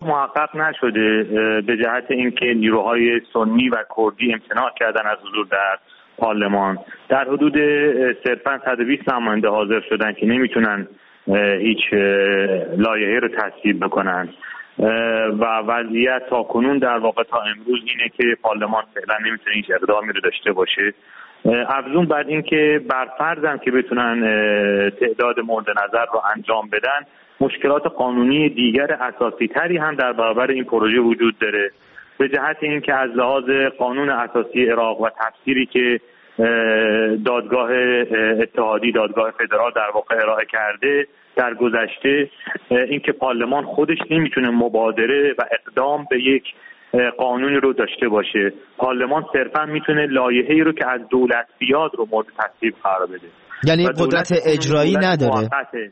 محقق نشده به جهت اینکه نیروهای سنی و کردی امتناع کردن از حضور در پارلمان. در حدود صرفاً 120 نماینده حاضر شدن که نمیتونن هیچ لایحه‌ای رو تصویب بکنن و وضعیت تا کنون در واقع تا امروز اینه که پارلمان فعلا نمیتونه هیچ اقدامی رو داشته باشه. افزون بعد اینکه بر فرضم که بتونن تعداد مورد نظر رو انجام بدن، مشکلات قانونی دیگر اساسی تری هم در برابر این پروژه وجود داره، به جهت اینکه از لحاظ قانون اساسی عراق و تفسیری که دادگاه اتحادی، دادگاه فدرال در واقع ارائه کرده در گذشته، اینکه پارلمان خودش نمیتونه مبادره و اقدام به یک قانونی رو داشته باشه. پارلمان صرفا میتونه لایحه‌ای رو که از دولت بیاد رو مورد تصویب قرار بده، یعنی قدرت اجرایی نداره.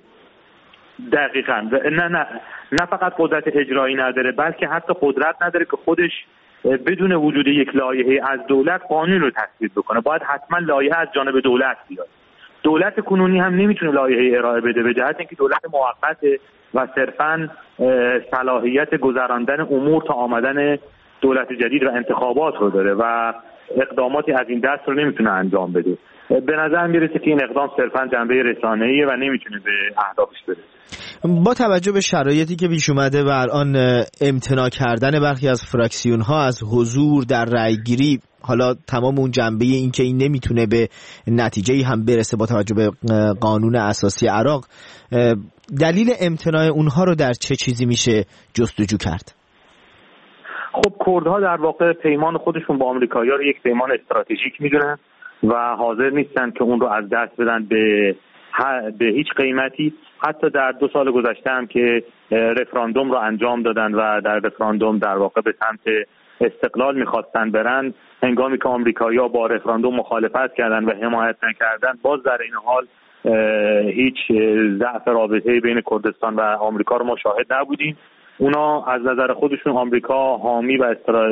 دقیقاً. نه فقط قدرت اجرایی نداره، بلکه حتی قدرت نداره که خودش بدون وجود یک لایحه از دولت قانون رو تصویب بکنه. باید حتما لایحه از جانب دولت بیاد. دولت کنونی هم نمیتونه لایحه ارائه بده به جهت اینکه دولت موقته و صرفاً صلاحیت گذراندن امور تا آمدن دولت جدید و انتخابات رو داره و اقداماتی از این دست رو نمیتونه انجام بده. به نظر میرسه که این اقدام صرفاً جنبه رسانه‌ایه و نمیتونه به اهدافش برسه. با توجه به شرایطی که پیش اومده و الان امتناع کردن برخی از فراکسیون‌ها از حضور در رأی‌گیری، حالا تمام اون جنبه این که این نمیتونه به نتیجه‌ای هم برسه با توجه به قانون اساسی عراق، دلیل امتناع اونها رو در چه چیزی میشه جستجو کرد؟ خب کردها در واقع پیمان خودشون با آمریکایی‌ها رو یک پیمان استراتژیک میدونن و حاضر نیستن که اون رو از دست بدن به هیچ قیمتی. حتی در 2 سال گذشته هم که رفراندوم رو انجام دادن و در رفراندوم در واقع به سمت استقلال میخواستن برن، هنگامی که آمریکایی‌ها با رفراندوم مخالفت کردن و حمایت نکردن، باز در این حال هیچ ضعف رابطه بین کردستان و آمریکا رو ما شاهد نبودیم. اونا از نظر خودشون آمریکا حامی و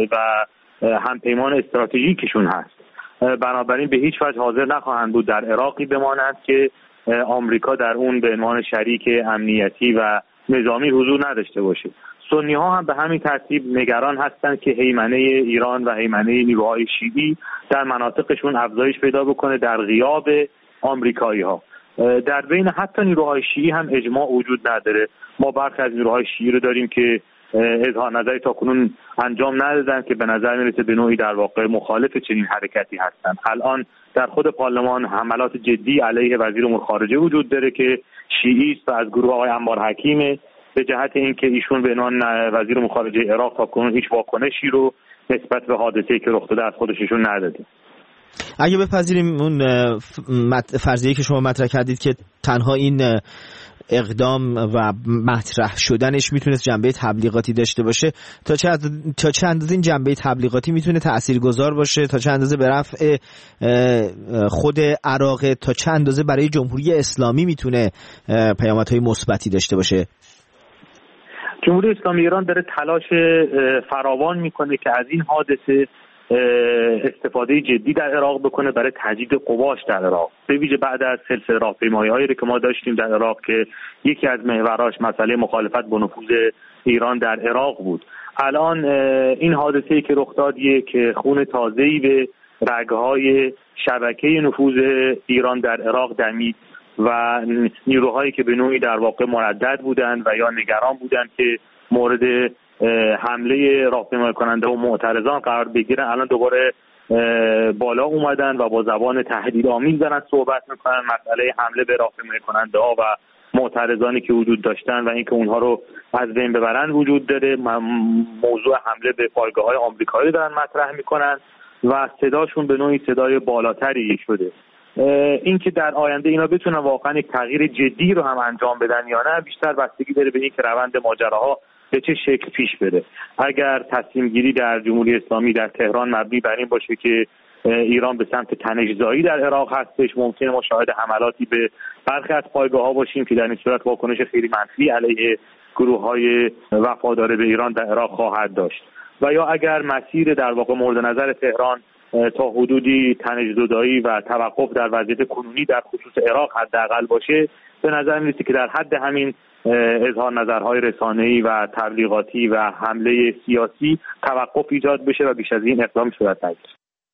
همپیمان استراتژیکشون هست، بنابراین به هیچ وجه حاضر نخواهند بود در عراقی بمانند که آمریکا در اون به عنوان شریک امنیتی و نظامی حضور نداشته باشه. سنی ها هم به همین ترتیب نگران هستند که هیمنه ایران و هیمنه نیروهای شیعی در مناطقشون افزایش پیدا بکنه در غیاب آمریکایی ها. در بین حتی نیروهای شیعی هم اجماع وجود نداره. ما برخی از نیروهای شیعی رو داریم که اظهار نظری تاکنون انجام ندادن که به نظر میرسه به نوعی در واقع مخالف چنین حرکتی هستن. الان در خود پارلمان حملات جدی علیه وزیر امور خارجه وجود داره که شیعی است و از گروه آقای انبار حکیمه، به جهت اینکه ایشون به عنوان وزیر امور خارجه عراق تاکنون هیچ واکنشی رو نسبت به حادثه‌ای که رخ داده از خودشون نداده. اگه بپذیریم اون فرضیه‌ای که شما مطرح کردید که تنها این اقدام و مطرح شدنش میتونست جنبه تبلیغاتی داشته باشه، تا چه اندازه این جنبه تبلیغاتی میتونه تاثیرگذار باشه، تا چه اندازه به رفع خود عراق، تا چه اندازه برای جمهوری اسلامی میتونه پیامدهای مثبتی داشته باشه؟ جمهوری اسلامی ایران داره تلاش فراوان میکنه که از این حادثه استفاده جدی در عراق بکنه برای تجدید قواش در عراق، به ویژه بعد از سلسله راهپیمایی‌هایی که ما داشتیم در عراق که یکی از محوراش مسئله مخالفت با نفوذ ایران در عراق بود. الان این حادثه‌ای که رخ داد که خون تازه‌ای به رگ‌های شبکه نفوذ ایران در عراق دمید و نیروهایی که به نوعی در واقع مردد بودند و یا نگران بودند که مورد حمله راهپیمایی کننده و معترضان قرار بگیرن، الان دوباره بالا اومدن و با زبان تهدیدآمیز دارن صحبت میکنن. مسئله حمله به راهپیمایی کننده ها و معترضانی که وجود داشتن و اینکه اونها رو از بین ببرن وجود داره. موضوع حمله به پایگاه‌های آمریکایی دارن مطرح میکنن و صداشون به نوعی صدای بالاتری شده. اینکه در آینده اینا بتونن واقعا یک تغییر جدی رو هم انجام بدن یا نه، بیشتر بستگی داره به اینکه روند ماجراها به چه شکل پیش بره. اگر تصمیم گیری در جمهوری اسلامی در تهران مبنی بر این باشه که ایران به سمت تنش‌زایی در عراق هستش، ممکنه ما شاهد حملاتی به برخی از پایگاه‌ها باشیم که در این صورت واکنش خیلی منفی علیه گروه‌های وفادار به ایران در عراق خواهد داشت. و یا اگر مسیر در واقع مورد نظر تهران تا حدودی تنش‌زدایی و توقف در وضعیت کنونی در خصوص عراق حداقل باشه، به نظر میاد که در حد همین اظهار نظرهای رسانه‌ای و تبلیغاتی و حمله سیاسی توقف ایجاد بشه و بیش از این اقدام صورت نگیره.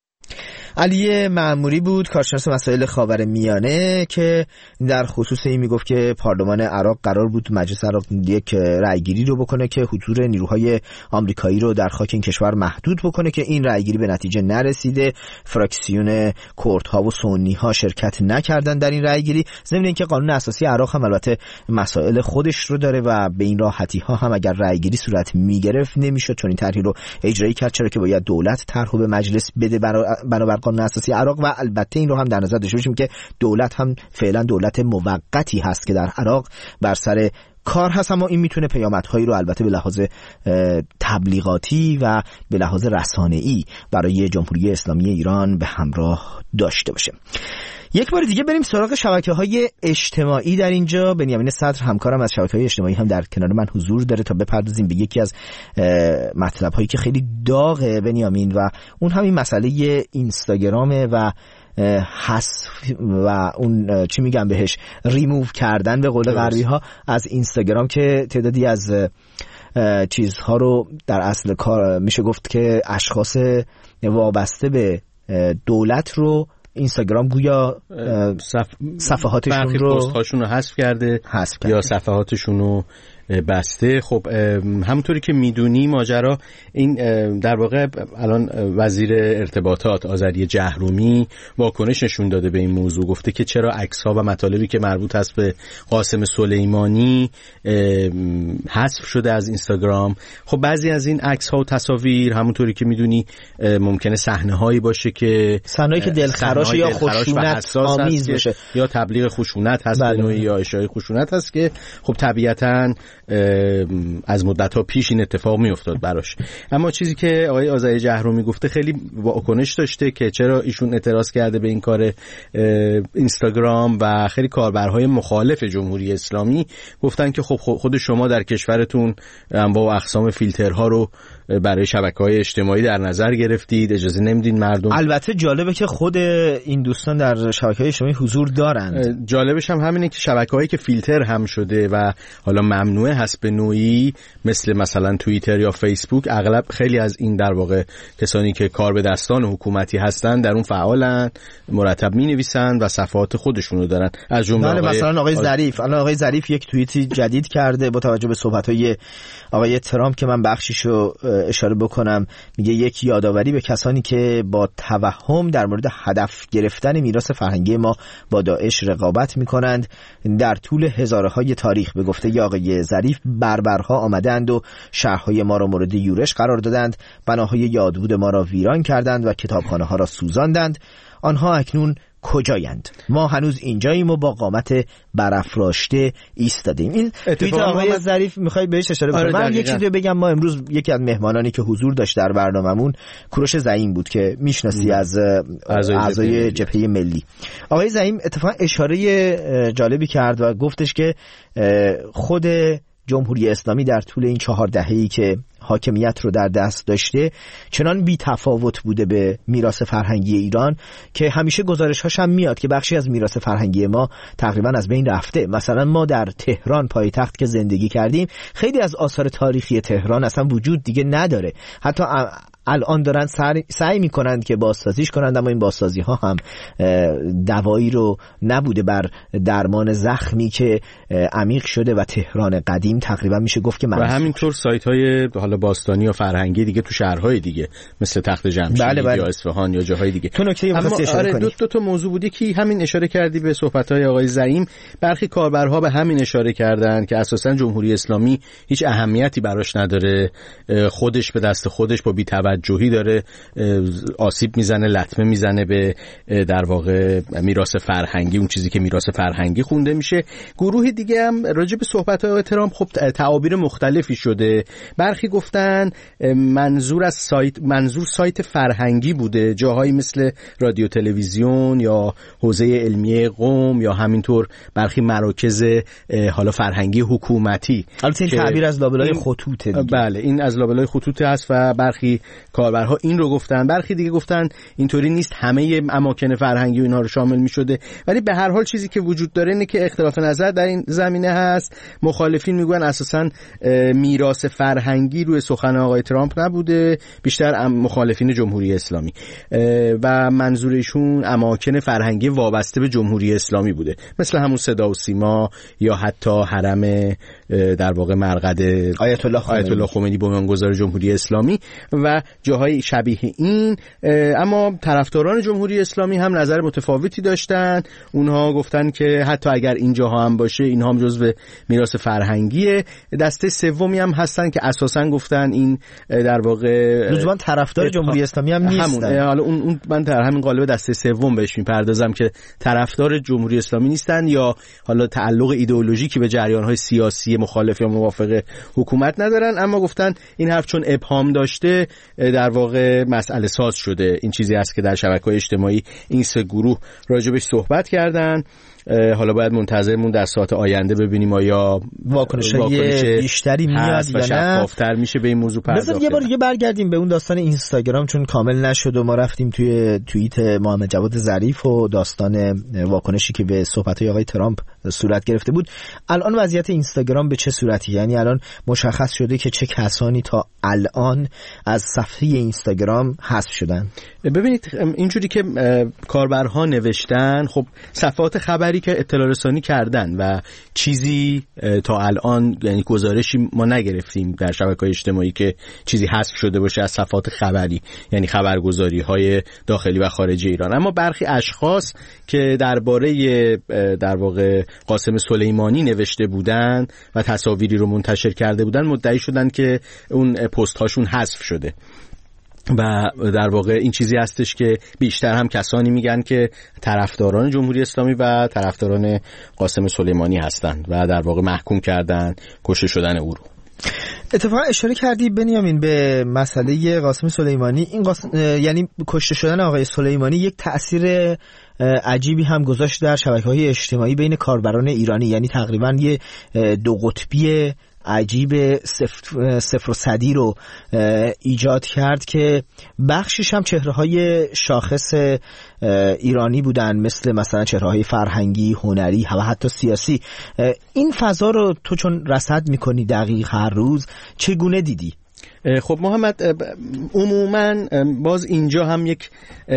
علی مأموری بود، کارشناس مسائل خاورمیانه، که در خصوص این میگفت که پارلمان عراق قرار بود مجلس عراق یک رأیگیری رو بکنه که حضور نیروهای آمریکایی رو در خاک این کشور محدود بکنه، که این رأیگیری به نتیجه نرسیده. فراکسیون کردها و سنی‌ها شرکت نکردن در این رأیگیری، ضمن اینکه قانون اساسی عراق هم البته مسائل خودش رو داره و به این راحتی‌ها هم اگر رأیگیری صورت میگرفت نمیشد چون این طرحی رو اجرایی کرد، چرا که باید دولت طرح رو به مجلس بده بنابر قانون اساسی عراق. و البته این رو هم در نظر داشته باشیم که دولت هم فعلا دولت موقتی هست که در عراق بر سر کار هست، اما این میتونه پیامدهایی رو البته به لحاظ تبلیغاتی و به لحاظ رسانه‌ای برای جمهوری اسلامی ایران به همراه داشته باشه. یک بار دیگه بریم سراغ شبکه‌های اجتماعی. در اینجا بنیامین صدر همکارم از شبکه‌های اجتماعی هم در کنار من حضور داره تا بپردازیم به یکی از مطلب‌هایی که خیلی داغه بنیامین، و اون همین مسئله اینستاگرامه و حذف و اون چی میگم بهش، ریموو کردن به قول غربی‌ها از اینستاگرام، که تعدادی از چیزها رو در اصل کار میشه گفت که اشخاص وابسته به دولت رو اینستاگرام گویا صفحاتشون رو پست‌هاشون رو حذف کرده یا صفحاتشون رو بسته. خب همونطوری که میدونی ماجرا این در واقع الان وزیر ارتباطات آذری جهرومی واکنش نشون داده به این موضوع، گفته که چرا عکس‌ها و مطالبی که مربوط هست به قاسم سلیمانی حذف شده از اینستاگرام. خب بعضی از این عکس‌ها و تصاویر همونطوری که میدونی ممکنه صحنه‌هایی باشه که صحنه‌ای که دلخراش یا خشونت آمیز باشه یا تبلیغ خشونت هست به نوعی یا اشاعه خشونت هست، که خب طبیعتاً از مدت‌ها پیش این اتفاق می‌افتاد براش. اما چیزی که آقای آذری جهرومی گفته خیلی واکنش داشته که چرا ایشون اعتراض کرده به این کار اینستاگرام، و خیلی کاربرهای مخالف جمهوری اسلامی گفتن که خب خود شما در کشورتون انواع و اقسام فیلترها رو برای شبکه‌های اجتماعی در نظر گرفتید، اجازه نمیدین مردم. البته جالبه که خود این دوستان در شبکه‌های اجتماعی حضور دارند. جالبش هم همینه که شبکه‌هایی که فیلتر هم شده و حالا ممنوع هست به نوعی، مثلا توییتر یا فیسبوک، اغلب خیلی از این در واقع کسانی که کار به دستان حکومتی هستن در اون فعالن، مرتب می‌نویسن و صفحات خودشون رو دارن. از جمله مثلا آقای ظریف، الان آقای ظریف یک توییتی جدید کرده با توجه به صحبت‌های آقای ترامپ که من بخشیشو اشاره بکنم. میگه یک یادآوری به کسانی که با توهم در مورد هدف گرفتن میراث فرهنگی ما با داعش رقابت میکنند. در طول هزارهای تاریخ به گفته آقای ظریف بربرها آمدند و شهرهای ما را مورد یورش قرار دادند، بناهای یادبود ما را ویران کردند و کتابخانه ها را سوزاندند. آنها اکنون کجایند؟ ما هنوز اینجاییم و با قامت برافراشته ایستادیم. این توییت آقای ظریف میخوای بهش اشاره بکنم. من یه چیزی بگم، ما امروز یکی از مهمانانی که حضور داشت در برنامه‌مون کوروش زعیم بود که میشناسی از اعضای جبهه ملی. آقای زعیم اتفاقا اشاره جالبی کرد و گفتش که خود جمهوری اسلامی در طول این 4 دهه‌ای که حاکمیت رو در دست داشته چنان بی تفاوت بوده به میراث فرهنگی ایران که همیشه گزارش‌هاش هم میاد که بخشی از میراث فرهنگی ما تقریبا از بین رفته. مثلا ما در تهران پایتخت که زندگی کردیم، خیلی از آثار تاریخی تهران اصلا وجود دیگه نداره. حتی الان دارن سعی میکنند که بازسازیش کنند، اما این بازسازی ها هم دوایی رو نبوده بر درمان زخمی که عمیق شده و تهران قدیم تقریبا میشه گفت که و همینطور سایت های حالا باستانی و فرهنگی دیگه تو شهرهای دیگه مثل تخت جمشید یا اصفهان یا جاهای دیگه. تو نکته واسه اشاره کنی. دو تا موضوع بودی که همین اشاره کردی به صحبت‌های آقای زعیم. برخی کاربرها به همین اشاره کردن که اساسا جمهوری اسلامی هیچ اهمیتی براش نداره، خودش به دست خودش با بی‌توجهی داره آسیب میزنه، لطمه میزنه به در واقع میراث فرهنگی، اون چیزی که میراث فرهنگی خونده میشه. گروه دیگه هم راجع به صحبت‌های آقای ترامپ خب تعابیر مختلفی شده. برخی گفتن منظور سایت فرهنگی بوده، جاهایی مثل رادیو تلویزیون یا حوزه علمیه قم یا همینطور برخی مراکز حالا فرهنگی حکومتی. البته این تعبیر از لابلای خطوطه دیگه. بله این از لابلای خطوط هست و برخی کاربرها این رو گفتن. برخی دیگه گفتن اینطوری نیست، همه اماکن فرهنگی و اینا رو شامل می‌شده. ولی به هر حال چیزی که وجود داره اینه که اختلاف نظر در این زمینه هست. مخالفین میگن اساساً میراث فرهنگی روی سخن آقای ترامپ نبوده، بیشتر مخالفین جمهوری اسلامی و منظورشون اماکن فرهنگی وابسته به جمهوری اسلامی بوده، مثل همون صدا و سیما یا حتی حرم در واقع مرقد آیت الله خمینی بنیانگذار جمهوری اسلامی و جاهای شبیه این. اما طرفداران جمهوری اسلامی هم نظر متفاوتی داشتن. اونها گفتن که حتی اگر این جاها هم باشه، اینها هم جزو میراث فرهنگیه. دسته سومی هم هستن که اساساً گفتن این در واقع لزوما طرفدار جمهوری اسلامی هم نیستن. حالا اون من در همین قالب دسته سوم بهش میپردازم که طرفدار جمهوری اسلامی نیستن یا حالا تعلق ایدئولوژیکی به جریان‌های سیاسی مخالف یا موافق حکومت ندارن، اما گفتن این حرف چون ابهام داشته در واقع مسئله ساز شده. این چیزی است که در شبکه‌های اجتماعی این سه گروه راجبش صحبت کردن. حالا باید منتظرمون در ساعت آینده ببینیم آیا واکنش بیشتری میاد یا نه، شفافتر میشه به این موضوع پرداخت. بذار یه بار دیگه برگردیم به اون داستان اینستاگرام، چون کامل نشد و ما رفتیم توی توییت محمد جواد ظریف و داستان واکنشی که به صحبت‌های آقای ترامپ صورت گرفته بود. الان وضعیت اینستاگرام به چه صورتی؟ یعنی الان مشخص شده که چه کسانی تا الان از صفحه اینستاگرام حذف شدن؟ ببینید اینجوری که کاربرها نوشتن، خب صفحات خبری که اطلاع رسانی کردن و چیزی تا الان یعنی گزارشی ما نگرفتیم در شبکه‌های اجتماعی که چیزی حذف شده باشه از صفحات خبری، یعنی خبرگزاری‌های داخلی و خارجی ایران. اما برخی اشخاص که درباره در واقع قاسم سلیمانی نوشته بودن و تصاویری رو منتشر کرده بودن مدعی شدن که اون پست هاشون حذف شده و در واقع این چیزی هستش که بیشتر هم کسانی میگن که طرفداران جمهوری اسلامی و طرفداران قاسم سلیمانی هستند و در واقع محکوم کردن کشته شدن او رو. اتفاقا اشاره کردی بنیامین به مسئله قاسم سلیمانی. این یعنی کشته شدن آقای سلیمانی یک تأثیر عجیبی هم گذاشت در شبکه‌های اجتماعی بین کاربران ایرانی، یعنی تقریبا یه دو قطبی عجیب صفر و صدی رو ایجاد کرد که بخشش هم چهره‌های شاخص ایرانی بودن، مثلا چهره‌های فرهنگی، هنری و حتی سیاسی. این فضا رو تو چون رصد می‌کنی دقیق هر روز، چگونه دیدی؟ خب محمد، عموماً باز اینجا هم یک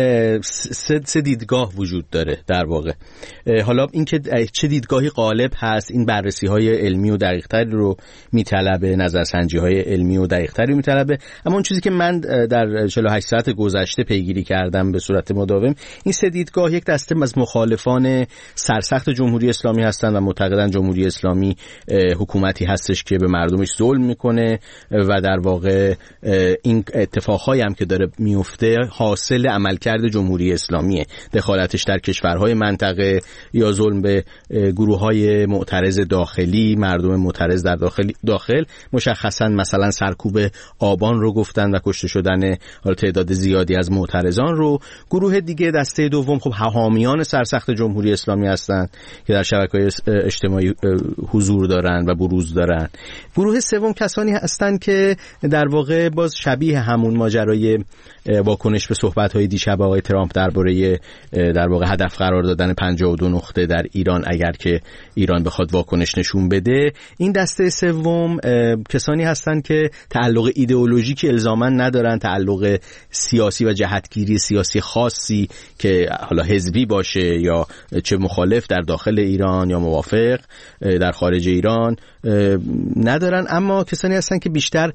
سه دیدگاه وجود داره در واقع. حالا اینکه چه دیدگاهی غالب هست، این بررسی‌های علمی و دقیق‌تری رو میطلبه، نظرسنجی‌های علمی و دقیق‌تری میطلبه. اما اون چیزی که من در 48 ساعت گذشته پیگیری کردم به صورت مداوم، این سه دیدگاه یک دسته از مخالفان سرسخت جمهوری اسلامی هستند و معتقدن جمهوری اسلامی حکومتی هستش که به مردمش ظلم میکنه و در واقع این اتفاقهایی هم که داره میفته حاصل عملکرد جمهوری اسلامیه، دخالتش در کشورهای منطقه یا ظلم به گروه‌های معترض داخلی، مردم معترض در داخل. مشخصا مثلا سرکوب آبان رو گفتن و کشته شدن تعداد زیادی از معترضان رو. گروه دیگه دسته دوم خب حامیان سرسخت جمهوری اسلامی هستند که در شبکه‌های اجتماعی حضور دارن و بروز دارن. گروه سوم کسانی هستند که در واقع باز شبیه همون ماجرای واکنش به صحبت‌های دیشب آقای ترامپ درباره در واقع هدف قرار دادن 52 نقطه در ایران اگر که ایران بخواد واکنش نشون بده. این دسته سوم کسانی هستند که تعلق ایدئولوژیکی الزاماً ندارن، تعلق سیاسی و جهتگیری سیاسی خاصی که حالا حزبی باشه یا چه مخالف در داخل ایران یا موافق در خارج ایران ندارن، اما کسانی هستن که بیشتر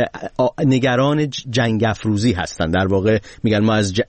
نگران جنگ افروزی هستن. در واقع میگن ما از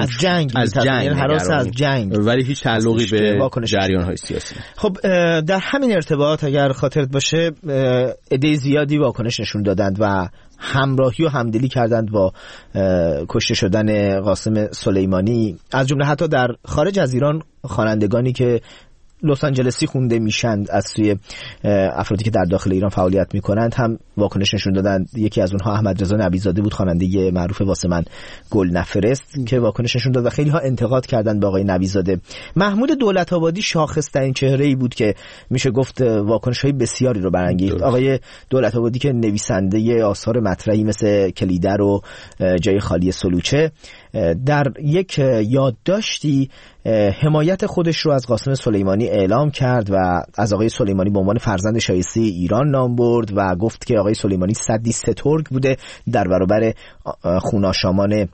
جنگ ولی هیچ تعلقی به جریان‌های سیاسی. خب در همین ارتباط اگر خاطرت باشه عده زیادی واکنش نشون دادند و همراهی و همدلی کردند با کشته شدن قاسم سلیمانی، از جمله حتی در خارج از ایران خوانندگانی که لس آنجلسی خونده میشن از سوی افرادی که در داخل ایران فعالیت میکنند هم واکنش نشون دادن. یکی از اونها احمد رضا نبی‌زاده بود، خواننده معروف واسه من گل نفرست، که واکنش نشون داد و خیلی ها انتقاد کردن به آقای نبی‌زاده. محمود دولت‌آبادی شاخص‌ترین چهره‌ای بود که میشه گفت واکنش‌های بسیاری رو برانگیخت. آقای دولت‌آبادی که نویسنده آثار مطرحی مثل کلیدر و جای خالی سلوچه، در یک یادداشتی حمایت خودش رو از قاسم سلیمانی اعلام کرد و از آقای سلیمانی به عنوان فرزند شایسته ایران نام برد و گفت که آقای سلیمانی سدی سترگ بوده در برابر خوناشامان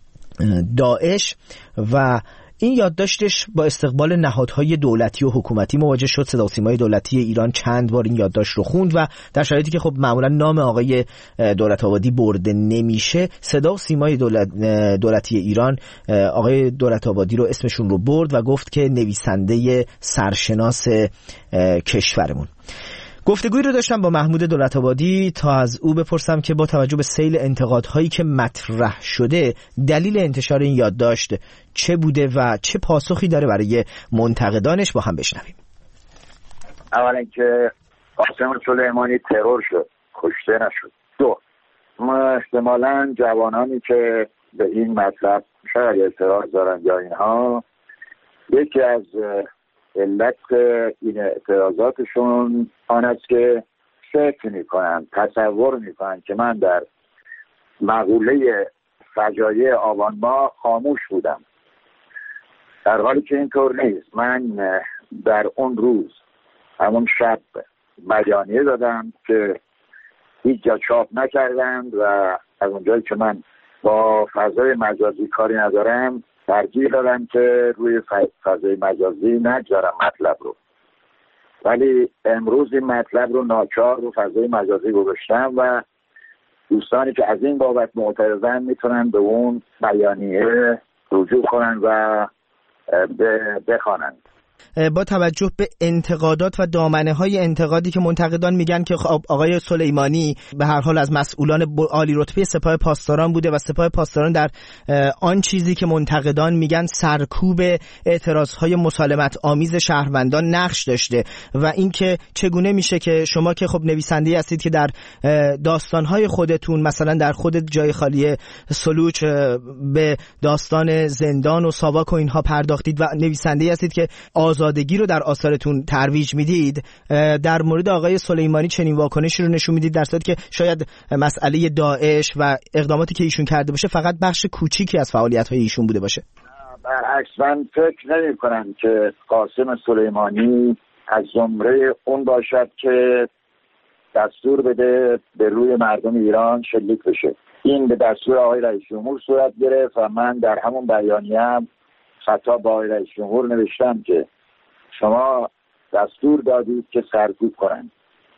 داعش. و این یادداشتش با استقبال نهادهای دولتی و حکومتی مواجه شد. صدا و سیمای دولتی ایران چند بار این یادداشت رو خوند و در شرایطی که خب معمولا نام آقای دولت‌آبادی برده نمیشه، صدا و سیمای دولتی ایران آقای دولت‌آبادی رو اسمشون رو برد و گفت که نویسنده سرشناس کشورمون. گفتگویی رو داشتم با محمود دولت‌آبادی تا از او بپرسم که با توجه به سیل انتقادهایی که مطرح شده دلیل انتشار این یادداشت چه بوده و چه پاسخی داره برای منتقدانش. با هم بشنویم. اولا که قاسم سلیمانی ترور شد، کشته نشد. دو، احتمالاً جوانانی که به این مطلب شاید اعتراض دارن یا اینها، یکی از علت این اعتراضاتشون آن است که فکر میکنن، تصور میکنن که من در مقوله فجایع آبان ماه خاموش بودم، در حالی که اینطور نیست. من در اون روز، همون شب، بیانیه دادم که هیچ جا چاپ نکردند و از اونجایی که من با فضای مجازی کاری ندارم ترجیح دادم که روی فضای مجازی نگذارم مطلب رو، ولی امروز این مطلب رو ناچار رو فضای مجازی گذاشتم و دوستانی که از این بابت معترضن میتونن به اون بیانیه رجوع کنن و بخوانند. با توجه به انتقادات و دامنه‌های انتقادی که منتقدان میگن که آقای سلیمانی به هر حال از مسئولان عالی رتبه سپاه پاسداران بوده و سپاه پاسداران در آن چیزی که منتقدان میگن سرکوب اعتراضهای مسالمت آمیز شهروندان نقش داشته و اینکه چگونه میشه که شما که خب نویسنده‌ای هستید که در داستان‌های خودتون، مثلا در خود جای خالی سلوچ، به داستان زندان و ساواک و اینها پرداختید و نویسنده‌ای هستید که آزادگی رو در آثارتون ترویج میدید، در مورد آقای سلیمانی چنین واکنشی رو نشون میدید، در صورتی که شاید مسئله داعش و اقداماتی که ایشون کرده باشه فقط بخش کوچیکی از فعالیت‌های ایشون بوده باشه. برعکس، من فکر نمی‌کنم که قاسم سلیمانی از زمره اون باشد که دستور بده به روی مردم ایران شلیک بشه. این به دستور آقای رئیس جمهور صورت گرفت و من در همون بیانیه‌ام خطاب با آقای رئیس جمهور نوشتم که شما دستور دادید که سرکوب کنند.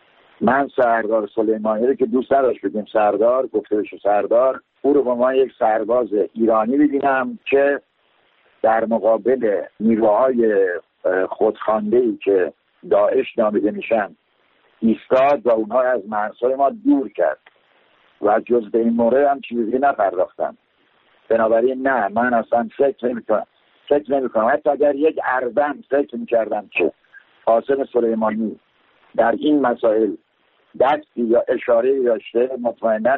من سردار سلیمانی رو که دوست نداشت بگیم سردار، گفته بشه سردار، او رو به ما یک سرباز ایرانی ببینم که در مقابل نیروهای خودخوانده‌ای که داعش نامیده میشن ایستاد و اونها از مرزهای ما دور کرد و جز به این مورد هم چیزی نپرداختم. بنابراین نه، من اصلا فکر نمی‌کنم. حتی اگر یک ارزم فکر می‌کردم که قاسم سلیمانی در این مسائل دستی یا اشاره‌ای داشته، مطمئناً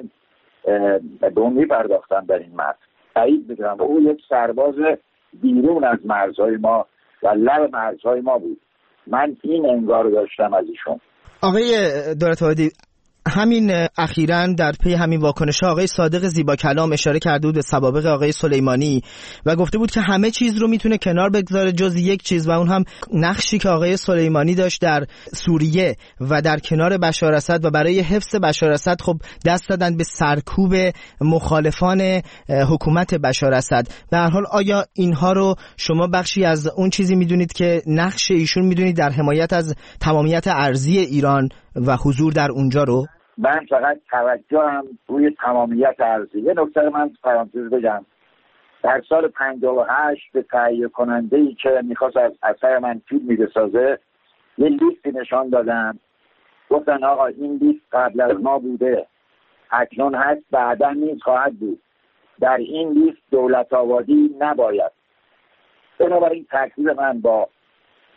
به اون می‌پرداختم در این متن. تایید می‌کنم او یک سرباز بیرون از مرزهای ما و لب مرزهای ما بود. من این انگار داشتم از ایشون. آقای دولت‌آبادی، همین اخیراً در پی همین واکنش‌ها آقای صادق زیبا کلام اشاره کرده بود به سوابق آقای سلیمانی و گفته بود که همه چیز رو میتونه کنار بگذاره جز یک چیز و اون هم نقشی که آقای سلیمانی داشت در سوریه و در کنار بشار اسد و برای حفظ بشار اسد خب دست دادن به سرکوب مخالفان حکومت بشار اسد. به هر حال آیا اینها رو شما بخشی از اون چیزی میدونید که نقش ایشون میدونید در حمایت از تمامیت ارضی ایران و حضور در اونجا رو؟ من فقط توجهم روی تمامیت ارضی. یه نکته من پرانتز بگم. در سال 58 به تهیه کننده‌ای که میخواست از اثر من فیلم بسازه یه لیستی نشان دادن، گفتن آقا این لیست قبل از ما بوده، اکنون هست، بعدا نیز خواهد بود، در این لیست دولت‌آبادی نباید. بنابراین ترکیب من با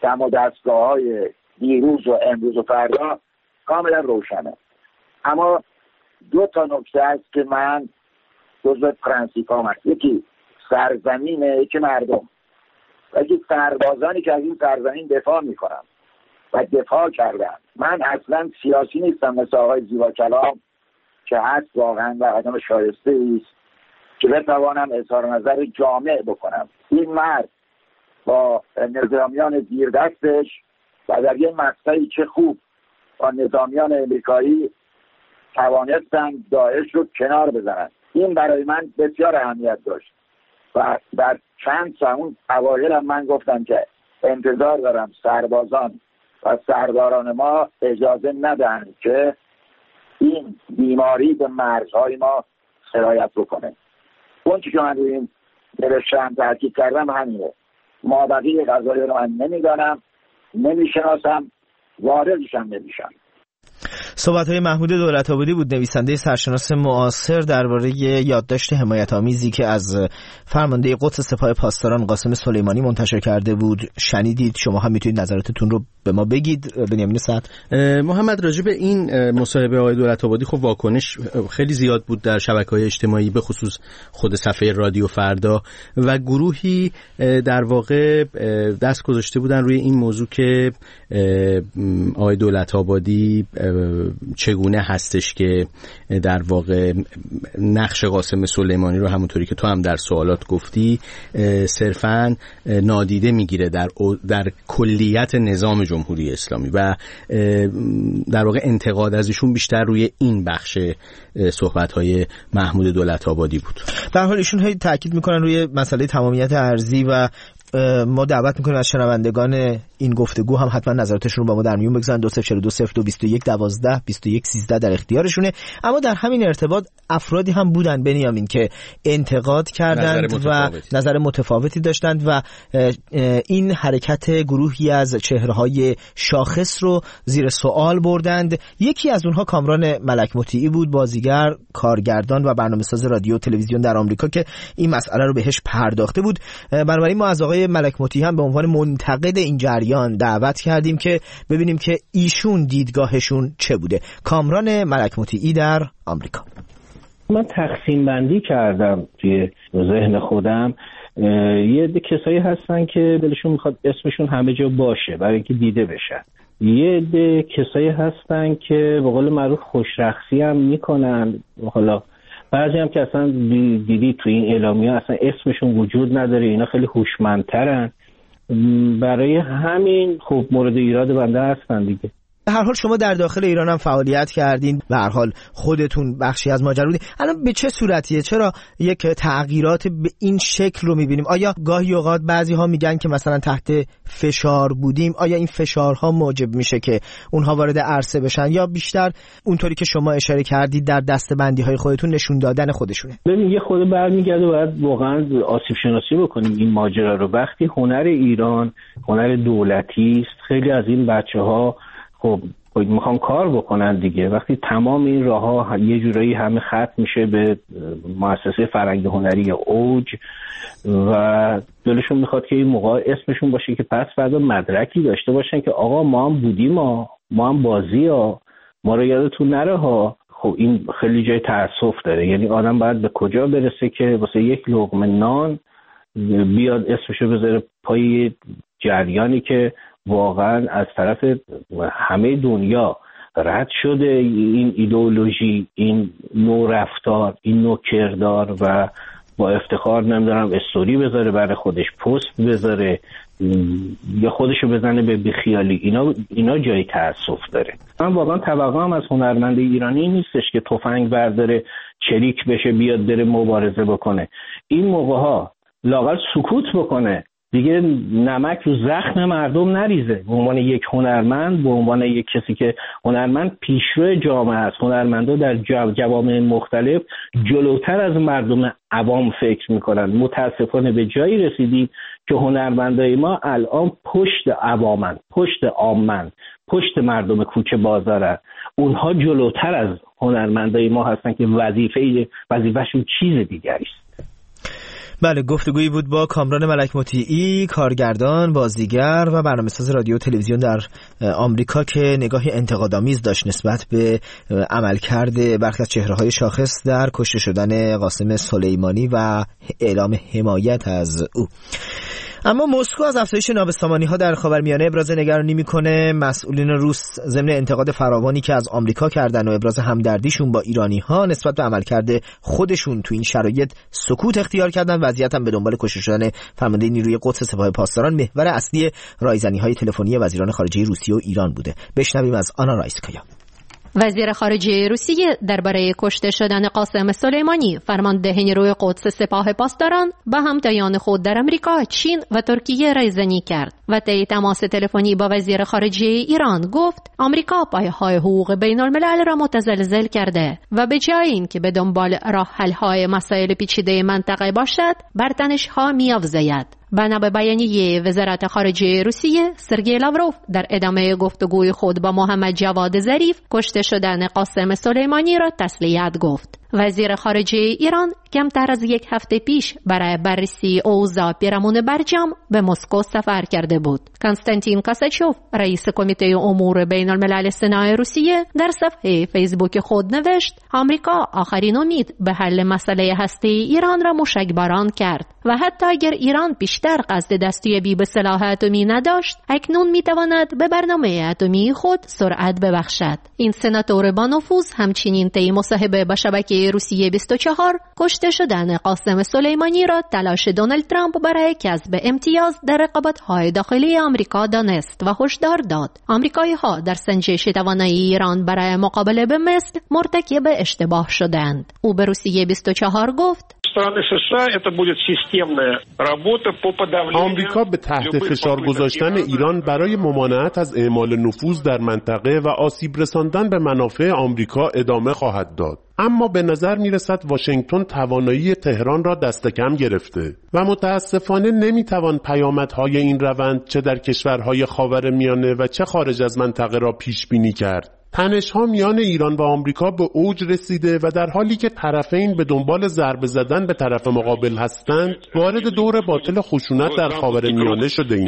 دم و دستگاه‌های دیروز و امروز و فردا کاملا روشنه. اما 2 نکته است که من جزو پرنسیپام هست. یکی سرزمینه، یکی مردم. و یکی سربازانی که از این سرزمین دفاع میکنن و دفاع کردن. من اصلا سیاسی نیستم مثل آقای زیبا کلام که هست واقعا و آدم شایسته ایست که بتوانم اظهار نظر جامع بکنم. این مرد با نظامیان زیر دستش و در یه مقطعی چه خوب با نظامیان امریکایی توانستن داعش رو کنار بزنن. این برای من بسیار اهمیت داشت و در چند اون اوایل هم من گفتم که انتظار دارم سربازان و سرداران ما اجازه ندن که این بیماری به مرزهای ما سرایت بکنه. اون که من روی این نوشتم تحقیق کردم همینه. مابقی قضایی رو من نمیدانم، نمیشناسم، واردشم نمیشم. صحبت‌های محمود دولت‌آبادی بود، نویسنده سرشناس معاصر درباره یادداشت حمایت‌آمیزی که از فرمانده قدس سپاه پاسداران قاسم سلیمانی منتشر کرده بود. شنیدید؟ شما هم میتونید نظراتتون رو به ما بگید. بنیامین سعد. محمد، راجع به این مصاحبه آقای دولت‌آبادی خب واکنش خیلی زیاد بود در شبکه‌های اجتماعی، به خصوص خود صفحه رادیو فردا و گروهی در واقع دست گذاشته بودن روی این موضوع که آقای دولت‌آبادی چگونه هستش که در واقع نقش قاسم سلیمانی رو همونطوری که تو هم در سوالات گفتی صرفاً نادیده میگیره در کلیت نظام جمهوری اسلامی و در واقع انتقاد ازشون بیشتر روی این بخش صحبت‌های محمود دولت‌آبادی بود. در حال ایشون هی تاکید میکنن روی مسئله تمامیت ارضی و ما دعوت میکنیم از شنوندگان این گفتگو هم حتما نظراتشون رو با ما در میون بگذارن. 20420221122113 در اختیارشونه. اما در همین ارتباط افرادی هم بودن بنیامین که انتقاد کردند و نظر متفاوتی داشتند و این حرکت گروهی از چهره‌های شاخص رو زیر سوال بردند. یکی از اونها کامران ملک مطیعی بود، بازیگر، کارگردان و برنامه‌ساز رادیو و تلویزیون در آمریکا که این مسئله رو بهش پرداخته بود. بنابراین ما از آقای ملک مطیعی هم به عنوان منتقد این جریان دعوت کردیم که ببینیم که ایشون دیدگاهشون چه بوده. کامران ملک مطیعی در آمریکا. من تقسیم بندی کردم توی ذهن خودم. یه عده کسایی هستن که دلشون میخواد اسمشون همه جا باشه برای اینکه دیده بشن. یه عده کسایی هستن که به قول معروف خوشرخصی هم میکنن. حالا بعضی هم که اصلا دیدی تو این اعلامیه اصلا اسمشون وجود نداره، اینا خیلی هوشمندترن. برای همین خب مورد ایراد بنده هستن دیگه. به هر حال شما در داخل ایران هم فعالیت کردین، به هر حال خودتون بخشی از ماجرا بودین. الان به چه صورتیه؟ چرا یک تغییرات به این شکل رو می‌بینیم؟ آیا گاهی اوقات بعضی‌ها میگن که مثلا تحت فشار بودیم؟ آیا این فشارها موجب میشه که اونها وارد عرصه بشن یا بیشتر اونطوری که شما اشاره کردید در دسته‌بندی‌های خودتون نشون دادن خودشونه؟ ببین یه خود برمیگرده باید واقعا آسیب شناسی بکنیم این ماجرا رو. وقتی هنر ایران هنر دولتی است، خیلی از این بچه‌ها خب میخوان کار بکنن دیگه. وقتی تمام این راه‌ها یه جورایی همه ختم میشه به مؤسسه فرهنگ هنری اوج و دلشون میخواد که این موقع اسمشون باشه که پس فردا مدرکی داشته باشن که آقا ما هم بودیم، ما هم بازی ها، ما رو یادتون نره ها. خب این خیلی جای تأسف داره. یعنی آدم باید به کجا برسه که واسه یک لقمه نان بیاد اسمشو بذاره پای جریانی که واقعا از طرف همه دنیا رد شده، این ایدئولوژی، این نوع رفتار، این نوع کردار و با افتخار نمیدونم استوری بذاره برای خودش، پست بذاره یا خودشو بزنه به بیخیالی. اینا جای تأسف داره. من واقعا توقعم از هنرمند ایرانی نیستش که تفنگ برداره چریک بشه بیاد بره مبارزه بکنه. این موقع‌ها لااقل سکوت بکنه دیگه، نمک رو زخم مردم نریزه. به عنوان یک هنرمند، به عنوان یک کسی که هنرمند پیشرو جامعه است، هنرمندا در جوامع مختلف جلوتر از مردم عوام فکر میکنن. متاسفانه به جایی رسیدیم که هنرمندای ما الان پشت عوامن، پشت عامن، پشت مردم کوچه بازارن. اونها جلوتر از هنرمندای ما هستن که وظیفه‌شون چیز دیگری است. بله، گفتگویی بود با کامران ملک مطیعی، کارگردان، بازیگر و برنامه‌ساز رادیو و تلویزیون در آمریکا که نگاهی انتقادآمیز داشت نسبت به عملکرد برخی از چهره‌های شاخص در کشته شدن قاسم سلیمانی و اعلام حمایت از او. اما مسکو از افزایش نابسامانی‌ها در خاورمیانه ابراز نگرانی میکنه. مسئولین روس ضمن انتقاد فراوانی که از آمریکا کردن و ابراز همدردیشون با ایرانی‌ها نسبت به عملکرد خودشون تو این شرایط سکوت اختیار کردن. وضعیت هم به دنبال کشته شدن فرمانده نیروی قدس سپاه پاسداران محور اصلی رایزنی‌های تلفنی وزیران خارجه روسیه و ایران بوده. بشنویم از آنا رایسکایا. وزیر خارجه روسیه درباره کشته شدن قاسم سلیمانی فرمانده نیروی قدس سپاه پاسداران با همتایان خود در امریکا، چین و ترکیه رایزنی کرد و طی تماس تلفنی با وزیر خارجه ایران گفت آمریکا پایه‌های حقوق بین‌الملل را متزلزل کرده و به جای اینکه به دنبال راه حل‌های مسائل پیچیده منطقه باشد، بر تنش‌ها می‌افزاید. بنا به بیانیه وزارت خارجه روسیه، سرگئی لاوروف در ادامه گفتگوی خود با محمد جواد ظریف کشته شدن قاسم سلیمانی را تسلیت گفت. وزیر خارجه ایران کمتر از یک هفته پیش برای بررسی اوضاع پیرامون برجام به مسکو سفر کرده بود. کنستانتین کاساچوف، رئیس کمیته امور بین الملل سنا روسیه، در صفحه فیسبوک خود نوشت آمریکا آخرین امید به حل مسئله هسته ایران را مشکباران کرد و حتی اگر ایران پیشتر قصد دستیابی به سلاح اتمی نداشت، اکنون میتواند به برنامه اتمی خود سرعت ببخشد. این سناتور با نفوذ همچنین طی مصاحبه با شبکه روسیه 24 کشته شدن قاسم سلیمانی را تلاش دونالد ترامپ برای کسب امتیاز در رقابت‌های داخلی آمریکا دانست و هشدار داد آمریکایی‌ها در سنجش توانایی ایران برای مقابله به مثل مرتکب اشتباه شدند. او به روسیه 24 گفت آمریکا به تحت فشار گذاشتن ایران برای ممانعت از اعمال نفوذ در منطقه و آسیب رساندن به منافع آمریکا ادامه خواهد داد. اما به نظر میرسد واشنگتن توانایی تهران را دست کم گرفته و متاسفانه نمیتوان پیامدهای این روند چه در کشورهای خاورمیانه و چه خارج از منطقه را پیش بینی کرد. تنش‌ها میان ایران و آمریکا به اوج رسیده و در حالی که طرفین به دنبال ضربه زدن به طرف مقابل هستند، وارد دور باطل خشونت در خاورمیانه شده‌ایم.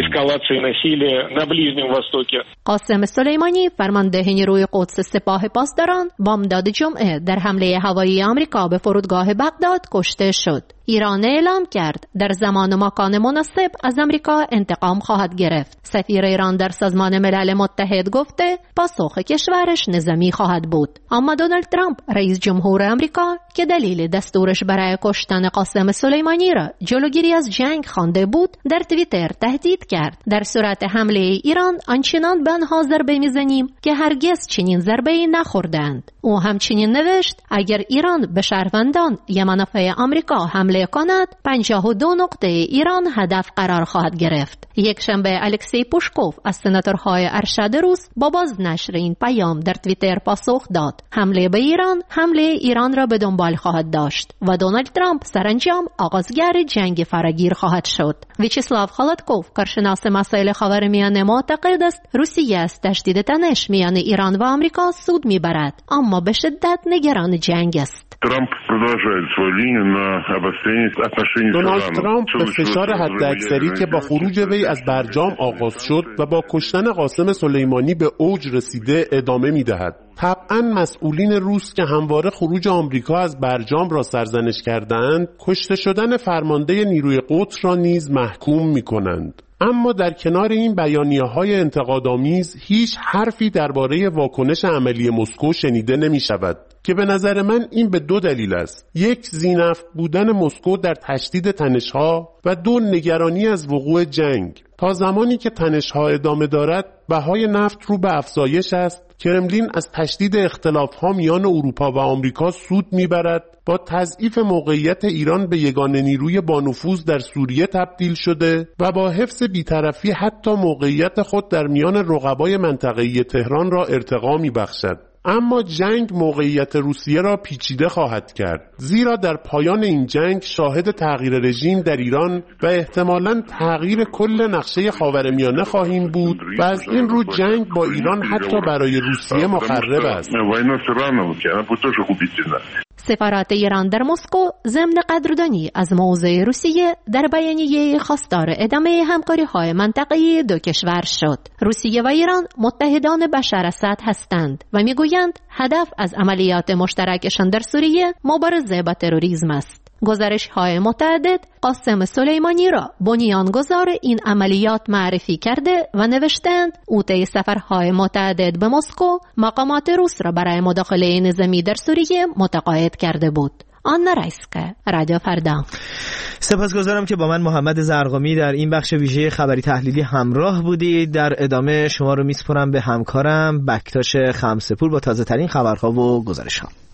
قاسم سلیمانی فرمانده نیروی قدس سپاه پاسداران بامداد جمعه در حمله هوایی آمریکا به فرودگاه بغداد کشته شد. ایران اعلام کرد در زمان و مکان مناسب از آمریکا انتقام خواهد گرفت. سفیر ایران در سازمان ملل متحد گفته پاسخ کشورش نظامی خواهد بود. اما دونالد ترامپ رئیس جمهور آمریکا که دلیل دستورش برای کشتن قاسم سلیمانی را جلوگیری از جنگ خوانده بود، در توییتر تهدید کرد در صورت حمله ایران آنچنان به آنها ضربه میزنیم که هرگز چنین ضربه‌ای نخوردند. او همچنین نوشت اگر ایران به شهروندان یا منافع آمریکا حمله کند، 52 نقطه ایران هدف قرار خواهد گرفت. یک شنبه الکسی پوشکوف از سناتورهای ارشد روس با بازنشر این پیام در توییتر پاسخ داد حمله به ایران، حمله ایران را به دنبال خواهد داشت و دونالد ترامپ سرانجام آغازگر جنگ فراگیر خواهد شد. ویچسلاو خالاتکوف، کارشناس مسائل خاورمیانه، معتقد است روسیه از تشدید تنش میان ایران و آمریکا سود میبرد، اما به شدت نگران جنگ است. دونالد ترامپ به فشار حداکثری که با خروج وی از برجام آغاز شد و با کشتن قاسم سلیمانی به اوج رسیده ادامه می‌دهد. طبعاً مسئولین روس که همواره خروج آمریکا از برجام را سرزنش کردند، کشته شدن فرمانده نیروی قدس را نیز محکوم می‌کنند. اما در کنار این بیانیه‌های انتقادآمیز هیچ حرفی درباره واکنش عملی مسکو شنیده نمی‌شود که به نظر من این به دو دلیل است: یک، ذی‌نفع بودن مسکو در تشدید تنش‌ها و دو، نگرانی از وقوع جنگ. تا زمانی که تنش‌ها ادامه دارد، بهای نفت رو به افزایش است. کرملین از تشدید اختلاف‌ها میان اروپا و آمریکا سود می‌برد. با تضعیف موقعیت ایران به یگانه نیروی با نفوذ در سوریه تبدیل شده و با حفظ بی‌طرفی حتی موقعیت خود در میان رقبای منطقه‌ای تهران را ارتقا می‌بخشد. اما جنگ موقعیت روسیه را پیچیده خواهد کرد، زیرا در پایان این جنگ شاهد تغییر رژیم در ایران و احتمالاً تغییر کل نقشه خاورمیانه خواهیم بود و از این رو جنگ با ایران حتی برای روسیه مخرب است. سفارت ایران در مسکو ضمن قدردانی از موضع روسیه در بیانیه خواستار ادامه همکاری‌های منطقه‌ای دو کشور شد. روسیه و ایران متحدان بشار اسد هستند و میگویند هدف از عملیات مشترکشان در سوریه مبارزه با تروریسم است. گزارش‌های متعدد قاسم سلیمانی را بنیانگذار این عملیات معرفی کرده و نوشتند او طی سفرهای متعدد به مسکو مقامات روس را برای مداخله نظامی در سوریه متقاعد کرده بود. آنا رایسکا، رادیو فردا. سپاسگزارم که با من محمد زرقامی در این بخش ویژه خبری تحلیلی همراه بودید. در ادامه شما رو میسپرم به همکارم بکتاش خمسپور با تازه ترین خبرها و گزارش‌ها.